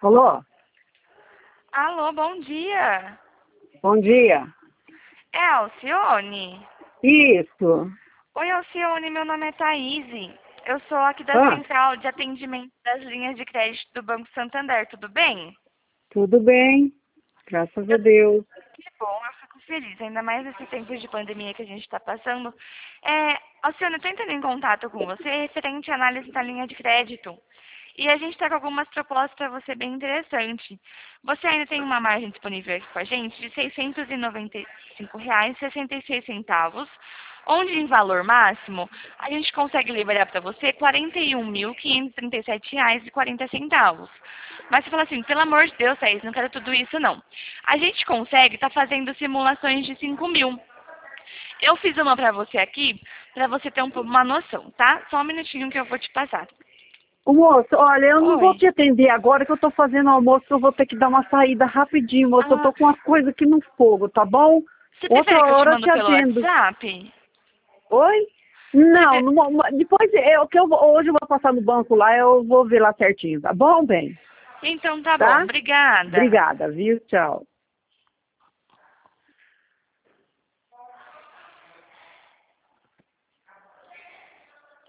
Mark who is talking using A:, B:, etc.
A: Alô?
B: Alô, bom dia.
A: Bom dia.
B: É a Alcione?
A: Isso.
B: Oi, Alcione, meu nome é Thaís. Eu sou aqui da
A: Ah,
B: Central de Atendimento das Linhas de Crédito do Banco Santander, tudo bem?
A: tudo bem. Graças a
B: Eu,
A: Deus.
B: que bom, eu fico feliz, ainda mais nesse tempo de pandemia que a gente está passando. Alcione, eu estou entrando em contato com você referente à análise da linha de crédito. E a gente está com algumas propostas para você bem interessante. Você ainda tem uma margem disponível aqui com a gente de R$ 695,66, onde em valor máximo a gente consegue liberar para você R$ 41.537,40. Mas você fala assim, pelo amor de Deus, Thaís, não quero tudo isso não. A gente consegue estar fazendo simulações de 5.000. Eu fiz uma para você aqui, para você ter uma noção, tá? Só um minutinho que eu vou te passar.
A: Ô, moço, olha, eu não vou
B: Oi.
A: te atender agora que eu tô fazendo almoço, que eu vou ter que dar uma saída rapidinho, moço. Eu
B: Ah,
A: tô com as coisas aqui no fogo, tá bom?
B: você
A: Outra
B: prefere que eu te
A: hora eu
B: mando
A: te
B: pelo
A: atendo.
B: WhatsApp?
A: Oi?
B: Você
A: Não,
B: pre-
A: depois, hoje eu vou passar no banco lá, eu vou ver lá certinho, tá bom, bem?
B: Então tá bom,
A: Tá?
B: obrigada.
A: Obrigada, viu? Tchau.